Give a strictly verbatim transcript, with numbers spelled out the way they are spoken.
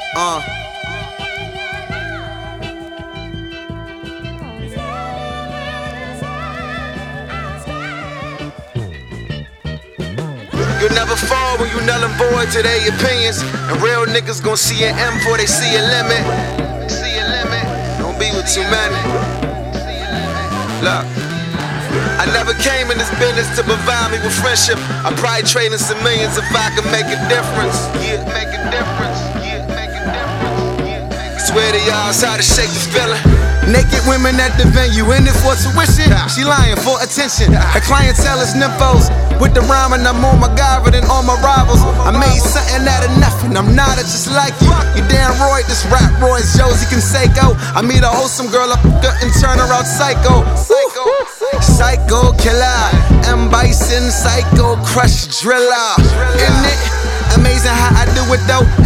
Uh. You'll never fall when you null and void to their opinions. And real niggas gon' see an M before they see a limit. See a limit. Don't be with too many. Look, I never came in this business to provide me with friendship. I'd probably trade in some millions if I could make a difference. Yeah, make a difference. Yeah, make a difference. Yeah, make a Swear to y'all, it's how to shake this feeling. Naked women at the venue, in it for tuition. She lying for attention. Her clientele is nymphos. With the rhyme and I'm more MacGyver than all my rivals. I made something out of nothing, I'm not a just like you. You damn right, this rap Roy's Josie Canseco. I meet a wholesome girl up and turn her out psycho. Psycho, psycho killer, M Bison, psycho crush driller. Isn't it amazing how I do it though?